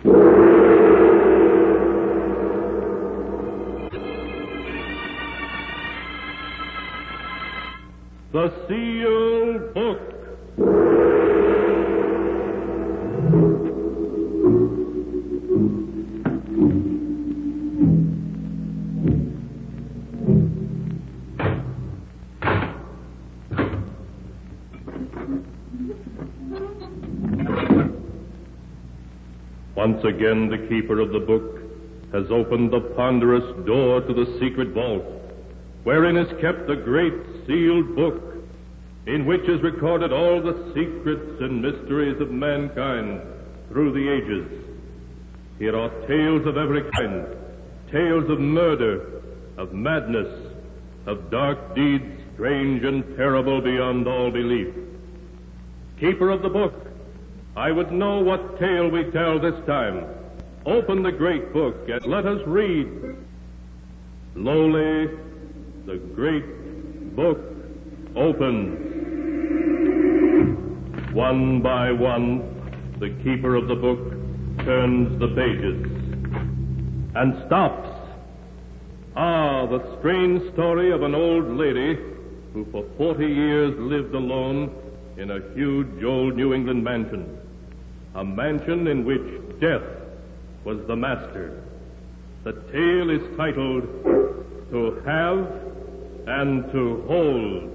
The Sealed Book. Once again, the keeper of the book has opened the ponderous door to the secret vault, wherein is kept the great sealed book, in which is recorded all the secrets and mysteries of mankind through the ages. Here are tales of every kind, tales of murder, of madness, of dark deeds strange and terrible beyond all belief. Keeper of the book, I would know what tale we tell this time. Open the great book and let us read. Slowly, the great book opens. One by one, the keeper of the book turns the pages and stops. Ah, the strange story of an old lady who for 40 years lived alone in a huge old New England mansion. A mansion in which death was the master. The tale is titled To Have and to Hold.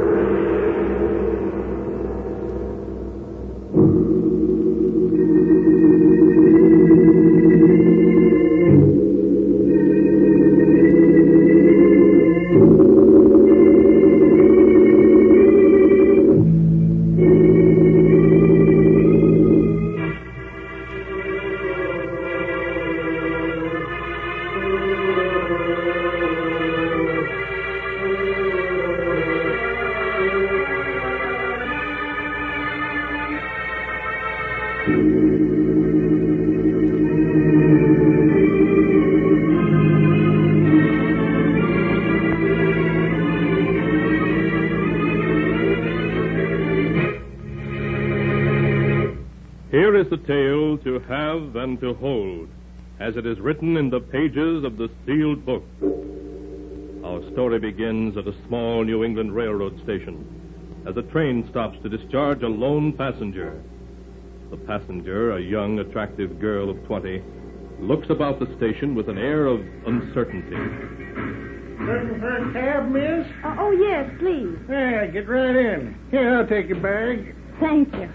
Here is the tale To Have and to Hold, as it is written in the pages of the sealed book. Our story begins at a small New England railroad station, as a train stops to discharge a lone passenger. The passenger, a young, attractive girl of 20, looks about the station with an air of uncertainty. Looking for a cab, miss? Oh, yes, please. Yeah, get right in. Here, I'll take your bag. Thank you.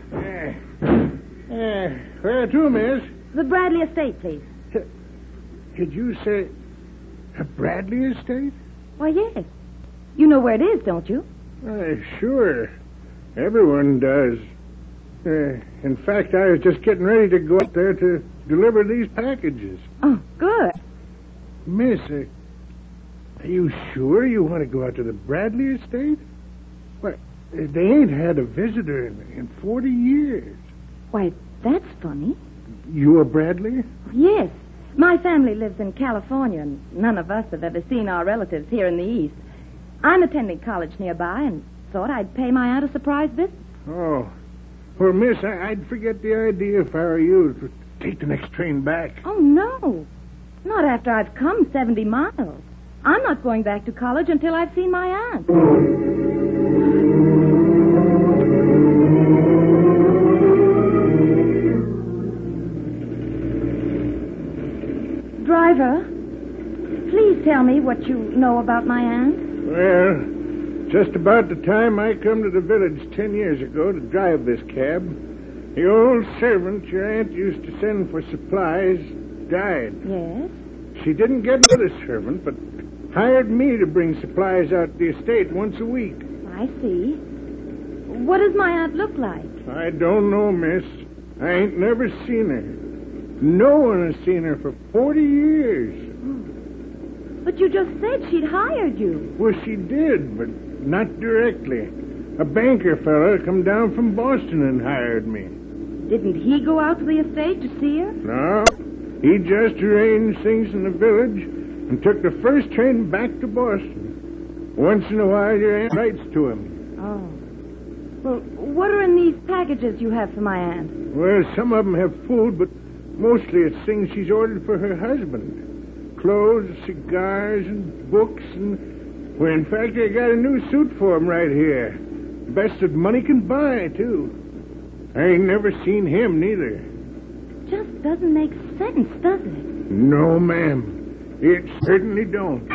Where to, miss? The Bradley Estate, please. Did you say a Bradley Estate? Why, yes. You know where it is, don't you? Sure. Everyone does. In fact, I was just getting ready to go up there to deliver these packages. Oh, good. Miss, are you sure you want to go out to the Bradley Estate? Well, they ain't had a visitor in 40 years. Why, that's funny. You a Bradley? Yes. My family lives in California, and none of us have ever seen our relatives here in the East. I'm attending college nearby and thought I'd pay my aunt a surprise visit. Oh. Well, miss, I'd forget the idea if I were you to take the next train back. Oh, no. Not after I've come 70 miles. I'm not going back to college until I've seen my aunt. Driver, please tell me what you know about my aunt. Well, just about the time I come to the village 10 years ago to drive this cab, the old servant your aunt used to send for supplies died. Yes? She didn't get another servant, but hired me to bring supplies out to the estate once a week. I see. What does my aunt look like? I don't know, miss. I ain't never seen her. No one has seen her for 40 years. But you just said she'd hired you. Well, she did, but not directly. A banker fella come down from Boston and hired me. Didn't he go out to the estate to see her? No. He just arranged things in the village and took the first train back to Boston. Once in a while, your aunt writes to him. Oh. Well, what are in these packages you have for my aunt? Well, some of them have food, but Mostly it's things she's ordered for her husband. Clothes, cigars, and books, and... Well, in fact, I got a new suit for him right here. Best that money can buy, too. I ain't never seen him, neither. Just doesn't make sense, does it? No, ma'am. It certainly don't.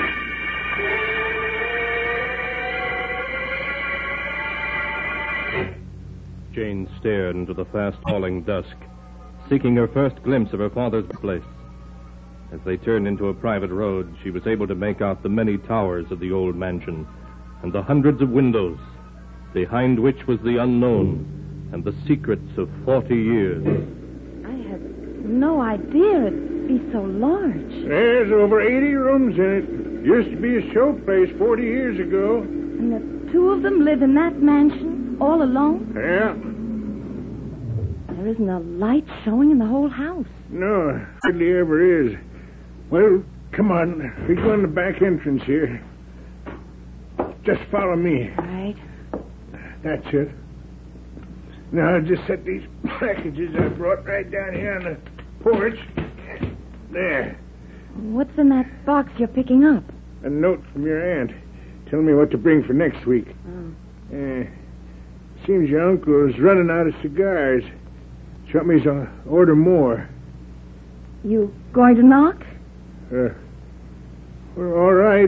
Jane stared into the fast-falling dusk, seeking her first glimpse of her father's place. As they turned into a private road, she was able to make out the many towers of the old mansion and the hundreds of windows, behind which was the unknown and the secrets of 40 years. I had no idea it'd be so large. There's over 80 rooms in it. Used to be a show place 40 years ago. And the two of them live in that mansion, all alone? Yeah. There isn't a light showing in the whole house. No, hardly ever is. Well, come on. We go in the back entrance here. Just follow me. All right. That's it. Now, I'll just set these packages I brought right down here on the porch. There. What's in that box you're picking up? A note from your aunt. Telling me what to bring for next week. Oh. Seems your uncle is running out of cigars. She want me to order more. You going to knock? Well, all right.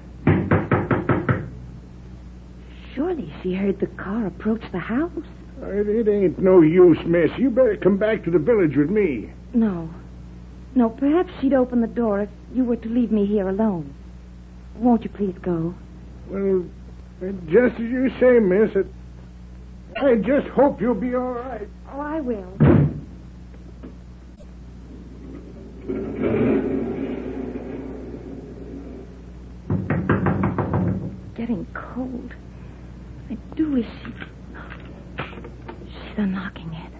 Surely she heard the car approach the house. It ain't no use, miss. You better come back to the village with me. No, perhaps she'd open the door if you were to leave me here alone. Won't you please go? Well, just as you say, miss. I just hope you'll be all right. Oh, I will. Getting cold. I do wish she's unlocking it.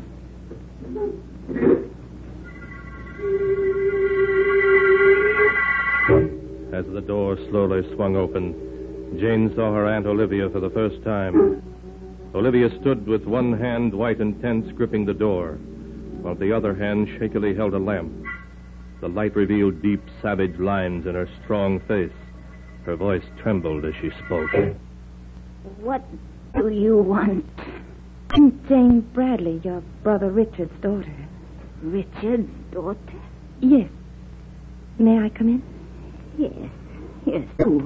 As the door slowly swung open, Jane saw her Aunt Olivia for the first time. Olivia stood with one hand, white and tense, gripping the door, while the other hand shakily held a lamp. The light revealed deep, savage lines in her strong face. Her voice trembled as she spoke. What do you want? I'm Jane Bradley, your brother Richard's daughter. Richard's daughter? Yes. May I come in? Yes, do.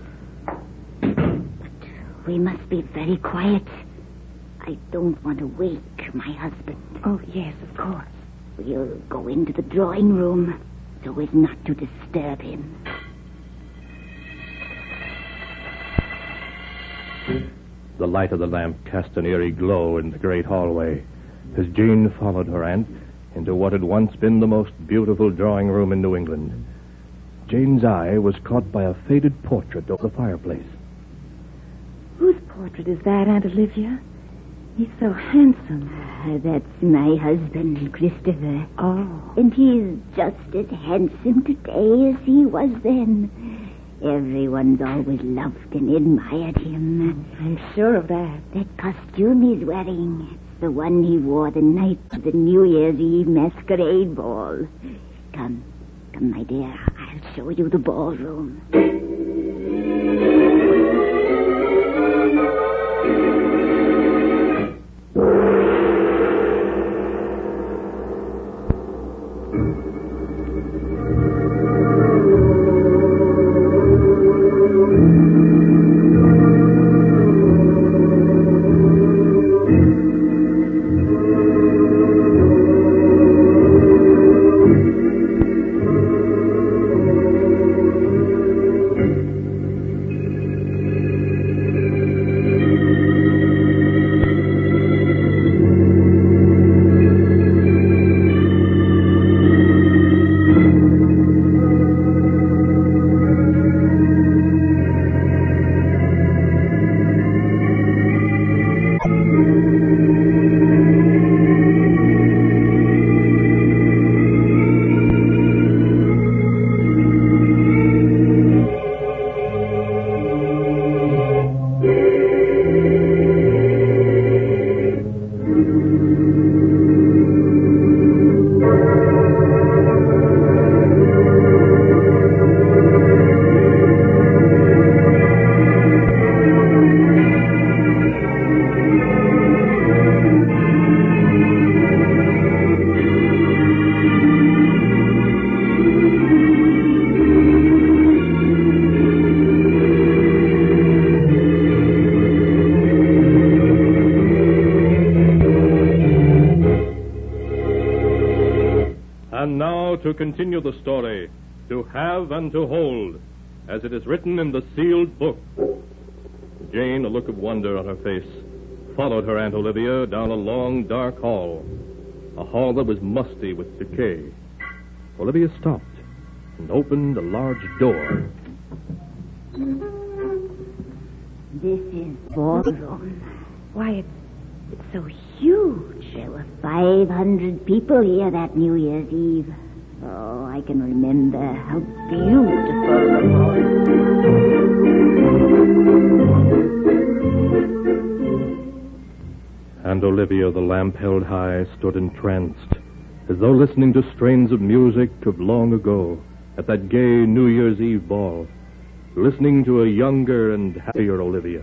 But we must be very quiet. I don't want to wake my husband. Oh, yes, of course. We'll go into the drawing room so as not to disturb him. The light of the lamp cast an eerie glow in the great hallway as Jane followed her aunt into what had once been the most beautiful drawing room in New England. Jane's eye was caught by a faded portrait over the fireplace. Whose portrait is that, Aunt Olivia? He's so handsome. That's my husband, Christopher. Oh. And he's just as handsome today as he was then. Everyone's always loved and admired him. I'm sure of that. That costume he's wearing, it's the one he wore the night of the New Year's Eve masquerade ball. Come, my dear, I'll show you the ballroom. And now to continue the story, To Have and to Hold, as it is written in the sealed book. Jane, a look of wonder on her face, followed her Aunt Olivia down a long, dark hall, a hall that was musty with decay. Olivia stopped and opened a large door. This is ballroom. Why, it's so huge. There were 500 people here that New Year's Eve. Oh, I can remember how beautiful it was. And Olivia, the lamp held high, stood entranced, as though listening to strains of music of long ago, at that gay New Year's Eve ball, listening to a younger and happier Olivia.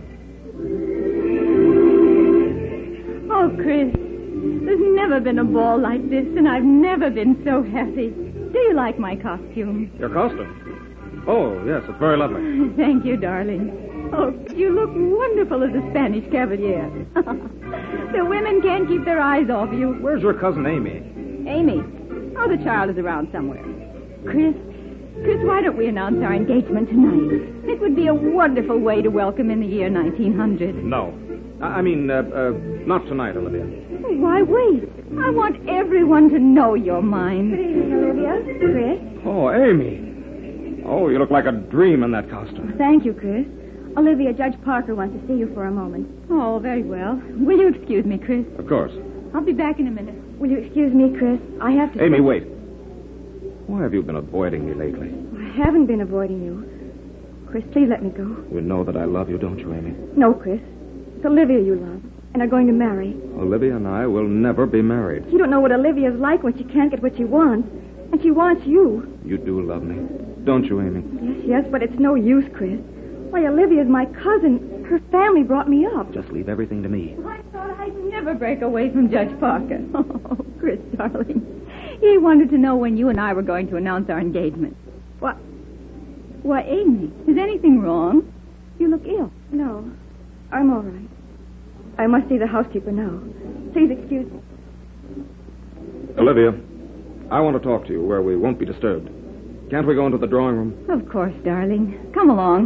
Oh, Chris, there's never been a ball like this, and I've never been so happy. Do you like my costume? Your costume? Oh, yes, it's very lovely. Thank you, darling. Oh, you look wonderful as a Spanish cavalier. The women can't keep their eyes off you. Where's your cousin Amy? Amy? Oh, the child is around somewhere. Chris, why don't we announce our engagement tonight? It would be a wonderful way to welcome in the year 1900. No. I mean, not tonight, Olivia. Why wait? I want everyone to know you're mine. Good evening, Olivia. Chris? Oh, Amy. Oh, you look like a dream in that costume. Thank you, Chris. Olivia, Judge Parker wants to see you for a moment. Oh, very well. Will you excuse me, Chris? Of course. I'll be back in a minute. Will you excuse me, Chris? I have to... Amy, wait. Why have you been avoiding me lately? I haven't been avoiding you. Chris, please let me go. You know that I love you, don't you, Amy? No, Chris. It's Olivia you love and are going to marry. Olivia and I will never be married. You don't know what Olivia's like when she can't get what she wants. And she wants you. You do love me, don't you, Amy? Yes, but it's no use, Chris. Why, Olivia's my cousin. Her family brought me up. Just leave everything to me. I thought I'd never break away from Judge Parker. Oh, Chris, darling. He wanted to know when you and I were going to announce our engagement. Why, Amy, is anything wrong? You look ill. No, I'm all right. I must see the housekeeper now. Please excuse me. Olivia, I want to talk to you where we won't be disturbed. Can't we go into the drawing room? Of course, darling. Come along.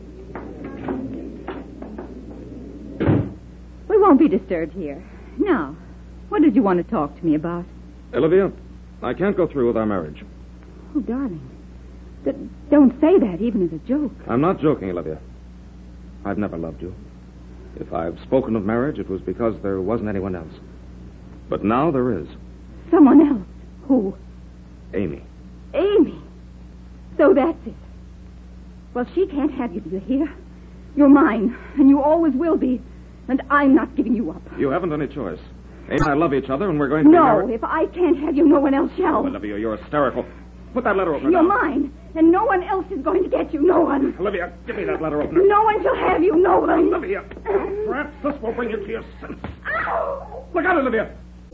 We won't be disturbed here. Now, what did you want to talk to me about? Olivia, I can't go through with our marriage. Oh, darling. Don't say that, even as a joke. I'm not joking, Olivia. I've never loved you. If I've spoken of marriage, it was because there wasn't anyone else. But now there is. Someone else? Who? Amy. Amy? So that's it. Well, she can't have you, do you hear? You're mine, and you always will be. And I'm not giving you up. You haven't any choice. Amy and I love each other, and we're going to be married. No, if I can't have you, no one else shall. Olivia, you're hysterical. Put that letter opener You're down. mine, and no one else is going to get you. No one. Olivia, give me that letter opener. No one shall have you. No one. Olivia, perhaps this will bring you to your senses. Ow! Look out, Olivia.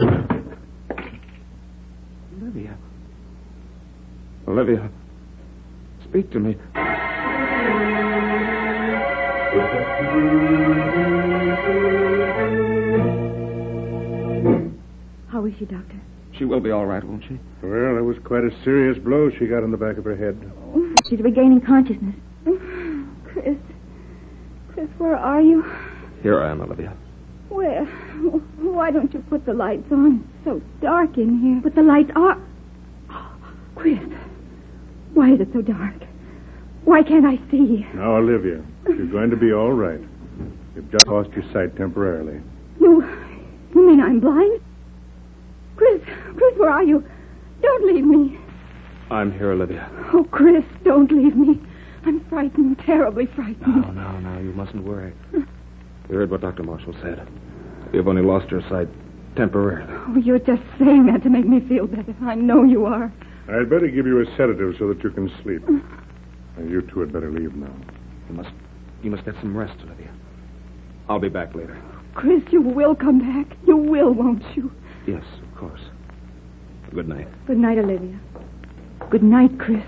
Olivia. Olivia, speak to me. How is she, Doctor? She will be all right, won't she? Well, that was quite a serious blow she got in the back of her head. She's regaining consciousness. Chris, where are you? Here I am, Olivia. Where? Why don't you put the lights on? It's so dark in here. But the lights are... Oh, Chris, why is it so dark? Why can't I see? Now, Olivia, you're going to be all right. You've just lost your sight temporarily. You mean I'm blind? Chris, where are you? Don't leave me. I'm here, Olivia. Oh, Chris, don't leave me. I'm frightened, terribly frightened. No, you mustn't worry. You heard what Dr. Marshall said. You've only lost your sight temporarily. Oh, you're just saying that to make me feel better. I know you are. I'd better give you a sedative so that you can sleep. And you two had better leave now. You must get some rest, Olivia. I'll be back later. Chris, you will come back. You will, won't you? Yes, of course. Good night. Good night, Olivia. Good night, Chris.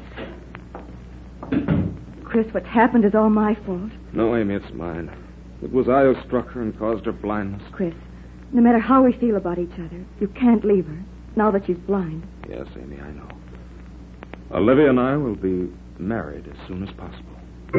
Chris, what's happened is all my fault. No, Amy, it's mine. It was I who struck her and caused her blindness. Chris, no matter how we feel about each other, you can't leave her. now that she's blind. Yes, Amy, I know. Olivia and I will be married as soon as possible.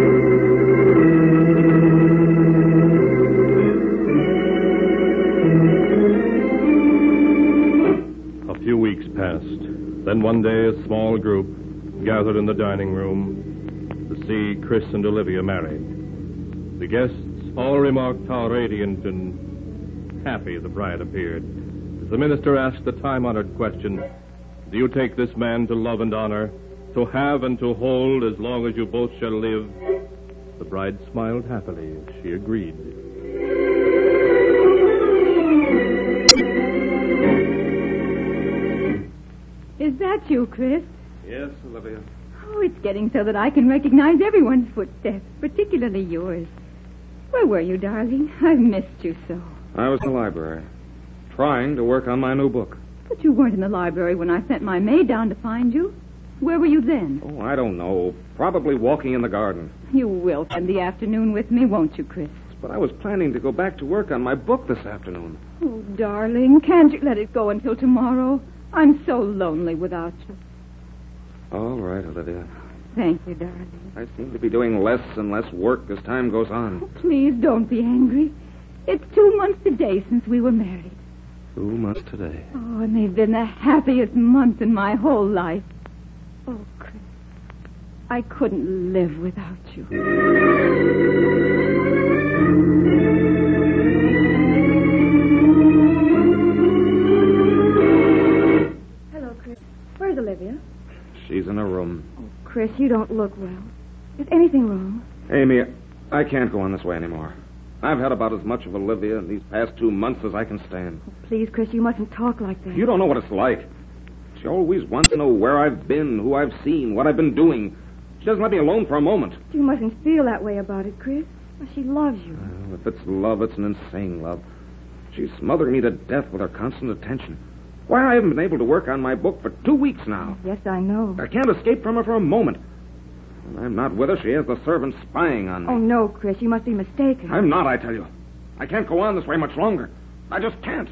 A few weeks passed. Then one day, a small group gathered in the dining room to see Chris and Olivia married. The guests all remarked how radiant and happy the bride appeared. As the minister asked the time-honored question, do you take this man to love and honor, to have and to hold as long as you both shall live? The bride smiled happily as she agreed. Is that you, Chris? Yes, Olivia. Oh, it's getting so that I can recognize everyone's footsteps, particularly yours. Where were you, darling? I've missed you so. I was in the library, trying to work on my new book. But you weren't in the library when I sent my maid down to find you. Where were you then? Oh, I don't know. Probably walking in the garden. You will spend the afternoon with me, won't you, Chris? But I was planning to go back to work on my book this afternoon. Oh, darling, can't you let it go until tomorrow? I'm so lonely without you. All right, Olivia. Thank you, darling. I seem to be doing less and less work as time goes on. Oh, please don't be angry. It's 2 months today since we were married. 2 months today. Oh, and they've been the happiest months in my whole life. Oh, Chris, I couldn't live without you. Hello, Chris. Where's Olivia? She's in her room. Oh, Chris, you don't look well. Is anything wrong? Amy, I can't go on this way anymore. I've had about as much of Olivia in these past 2 months as I can stand. Oh, please, Chris, you mustn't talk like that. You don't know what it's like. She always wants to know where I've been, who I've seen, what I've been doing. She doesn't let me alone for a moment. You mustn't feel that way about it, Chris. Well, she loves you. Well, if it's love, it's an insane love. She's smothering me to death with her constant attention. Why, I haven't been able to work on my book for 2 weeks now. Yes, I know. I can't escape from her for a moment. When I'm not with her, she has the servants spying on me. Oh, no, Chris, you must be mistaken. I'm not, I tell you. I can't go on this way much longer. I just can't.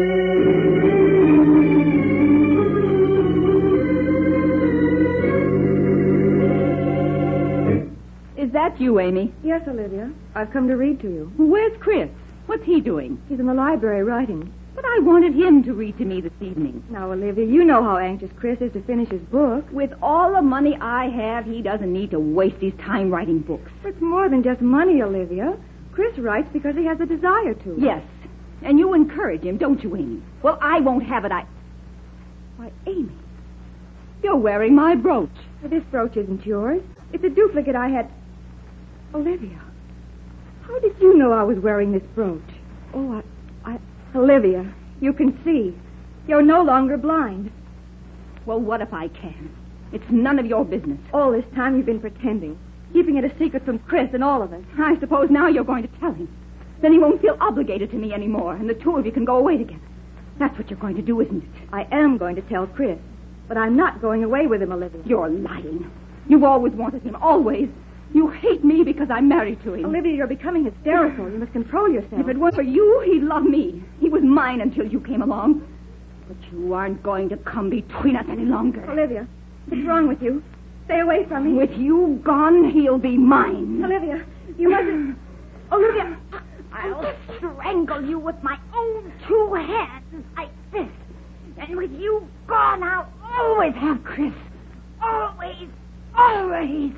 Is that you, Amy? Yes, Olivia. I've come to read to you. Where's Chris? What's he doing? He's in the library writing. But I wanted him to read to me this evening. Now, Olivia, you know how anxious Chris is to finish his book. With all the money I have, he doesn't need to waste his time writing books. It's more than just money, Olivia. Chris writes because he has a desire to. Yes. And you encourage him, don't you, Amy? Well, I won't have it. Why, Amy, you're wearing my brooch. This brooch isn't yours. It's a duplicate I had. Olivia, how did you know I was wearing this brooch? Oh, Olivia, you can see. You're no longer blind. Well, what if I can? It's none of your business. All this time you've been pretending, keeping it a secret from Chris and all of us. I suppose now you're going to tell him. Then he won't feel obligated to me anymore, and the two of you can go away together. That's what you're going to do, isn't it? I am going to tell Chris, but I'm not going away with him, Olivia. You're lying. You've always wanted him, always. You hate me because I'm married to him. Olivia, you're becoming hysterical. You must control yourself. If it weren't for you, he'd love me. He was mine until you came along. But you aren't going to come between us any longer. Olivia, what's wrong with you? Stay away from me. With you gone, he'll be mine. Olivia, you mustn't... Olivia! I'll strangle you with my own 2 hands like this. And with you gone, I'll always have Chris. Always, always.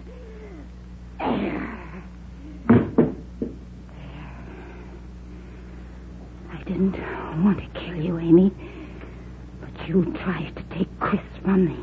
I didn't want to kill you, Amy. But you tried to take Chris from me.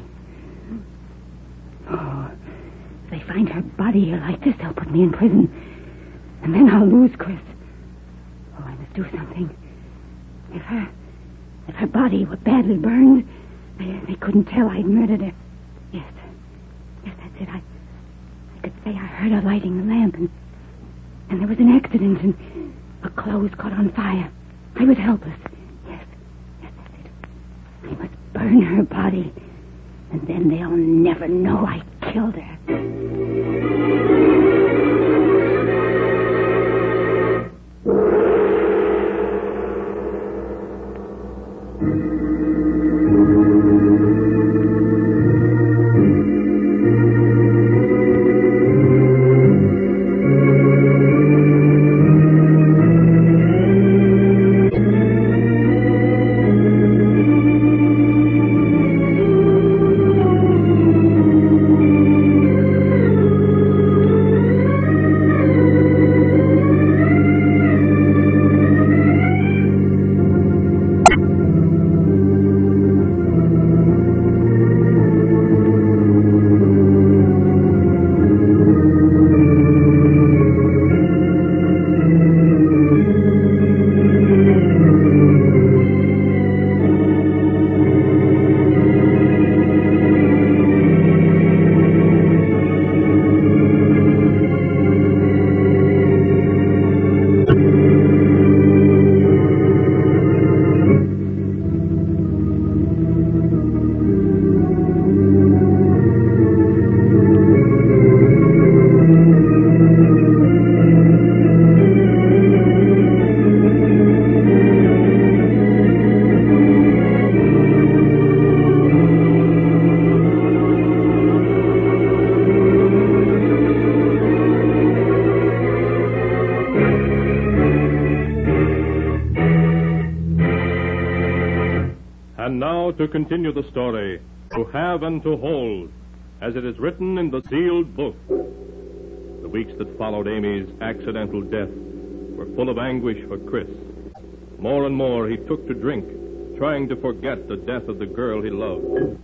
Oh, if they find her body here like this, they'll put me in prison. And then I'll lose Chris. Oh, I must do something. If her body were badly burned, they couldn't tell I'd murdered her. Yes, that's it. I could say I heard her lighting the lamp, and there was an accident, and her clothes caught on fire. I was helpless. Yes, that's it. I must burn her body, and then they'll never know I killed her. to continue the story, To Have and to Hold, as it is written in the sealed book. The weeks that followed Amy's accidental death were full of anguish for Chris. More and more he took to drink, trying to forget the death of the girl he loved.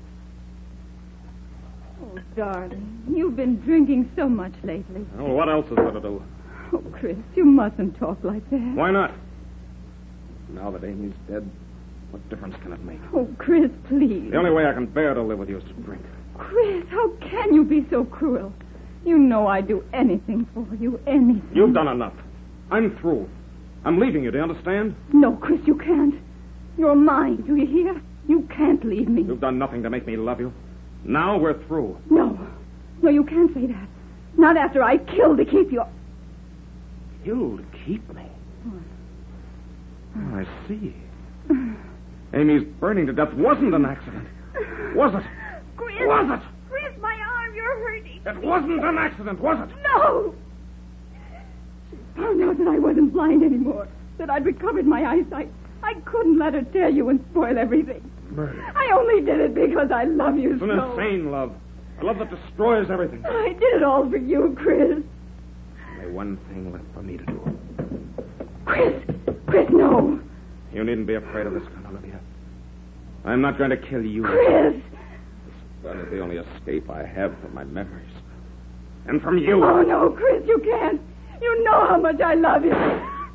Oh, darling, you've been drinking so much lately. Well, what else is there to do? Oh, Chris, you mustn't talk like that. Why not? Now that Amy's dead, what difference can it make? Oh, Chris, please. The only way I can bear to live with you is to drink. Chris, how can you be so cruel? You know I'd do anything for you, anything. You've done enough. I'm through. I'm leaving you, do you understand? No, Chris, you can't. You're mine, do you hear? You can't leave me. You've done nothing to make me love you. Now we're through. No. No, you can't say that. Not after I killed to keep you. You'll keep me? Oh, I see. Amy's burning to death wasn't an accident. Was it? Chris! Was it? Chris, my arm, you're hurting. It wasn't an accident, was it? No! She found out that I wasn't blind anymore, that I'd recovered my eyesight. I couldn't let her tell you and spoil everything. Murder. I only did it because I love you It's so. an insane love. A love that destroys everything. I did it all for you, Chris. Only one thing left for me to do. Chris! Chris, no! You needn't be afraid of this gun, Olivia. I'm not going to kill you. Chris! This gun is the only escape I have from my memories. And from you. Oh, no, Chris, you can't. You know how much I love you.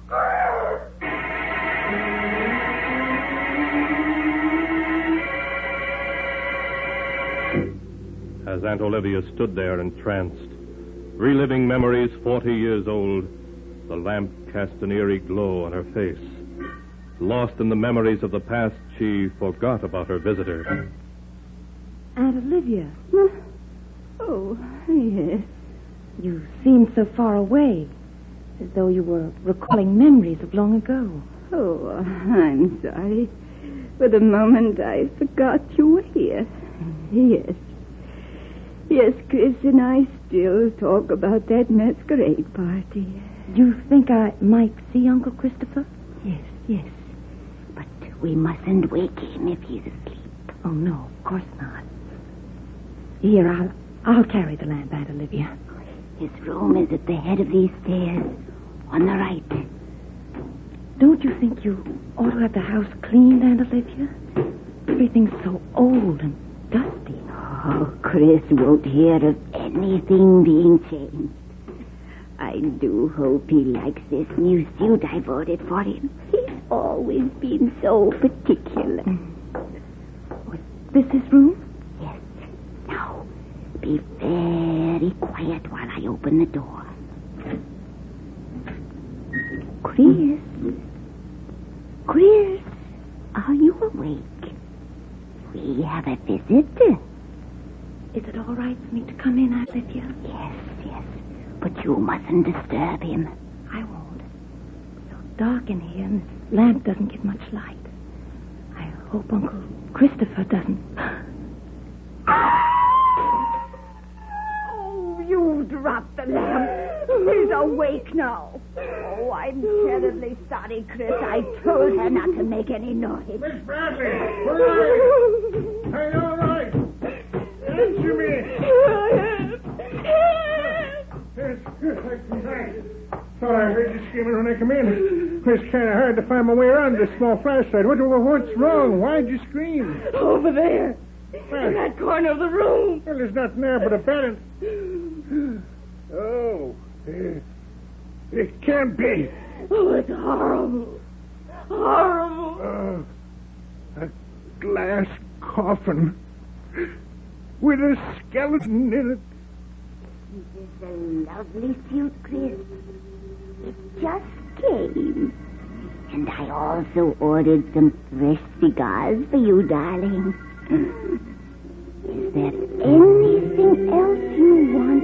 As Aunt Olivia stood there entranced, reliving memories 40 years old, the lamp cast an eerie glow on her face. Lost in the memories of the past, she forgot about her visitor. Aunt Olivia, Oh, yes. you seemed so far away, as though you were recalling memories of long ago. Oh, I'm sorry. For the moment, I forgot you were here. Yes. Yes, Chris and I still talk about that masquerade party. You think I might see Uncle Christopher? Yes, yes. But we mustn't wake him if he's asleep. Oh, no, of course not. Here, I'll carry the lamp, Aunt Olivia. His room is at the head of these stairs, on the right. Don't you think you ought to have the house cleaned, Aunt Olivia? Everything's so old and dusty. Oh, Chris won't hear of anything being changed. I do hope he likes this new suit I bought it for him. He's always been so particular. Was this his room? Yes. Now, be very quiet while I open the door. Chris? Chris, are you awake? We have a visitor. Is it all right for me to come in, Aunt Olivia? Yes, yes. But you mustn't disturb him. I won't. It's so dark in here, and this lamp doesn't give much light. I hope Uncle Christopher doesn't. Oh, you dropped the lamp. He's awake now. Oh, I'm terribly sorry, Chris. I told her not to make any noise. Miss Bradley, all right? Are you all right? Answer me. Yes, thought I heard you screaming when I come in. It's kind of hard to find my way around this small flashlight. What's wrong? Why'd you scream? Over there. In that corner of the room. Well, there's nothing there but a bed and... Oh. It can't be. Oh, it's horrible. Horrible. A glass coffin with a skeleton in it. This is a lovely suit, Chris. It just came. And I also ordered some fresh cigars for you, darling. Is there anything else you want?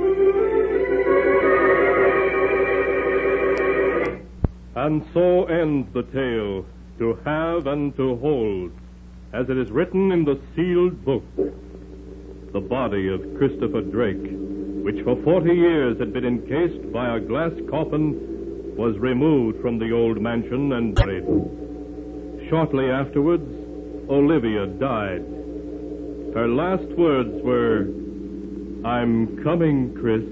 And so ends the tale, To Have and to Hold, as it is written in the sealed book. The body of Christopher Drake, which for 40 years had been encased by a glass coffin, was removed from the old mansion and buried. Shortly afterwards, Olivia died. Her last words were, "I'm coming, Chris."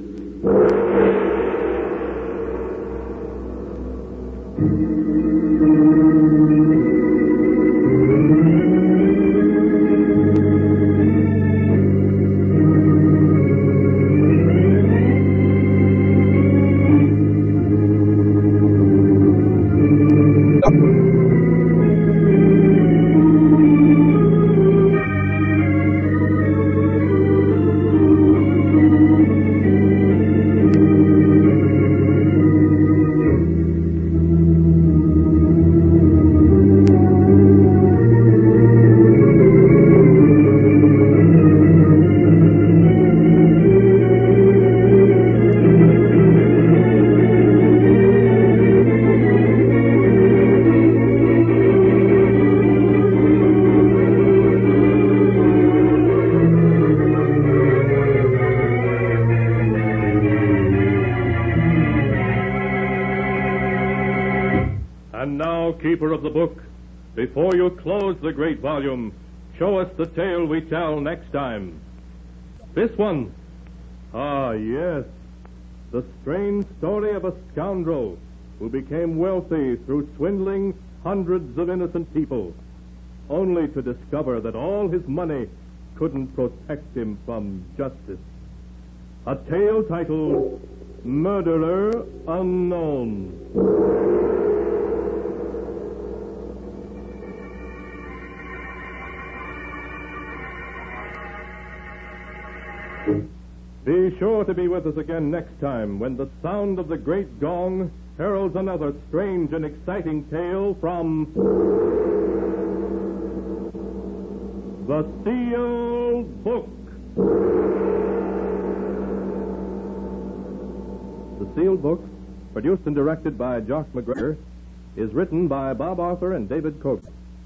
And now, keeper of the book, before you close the great volume, show us the tale we tell next time. This one. Ah, yes. The strange story of a scoundrel who became wealthy through swindling hundreds of innocent people, only to discover that all his money couldn't protect him from justice. A tale titled Murderer Unknown. Be sure to be with us again next time when the sound of the great gong heralds another strange and exciting tale from The Sealed Book. The Sealed Book, produced and directed by Josh McGregor, is written by Bob Arthur and David Cogan.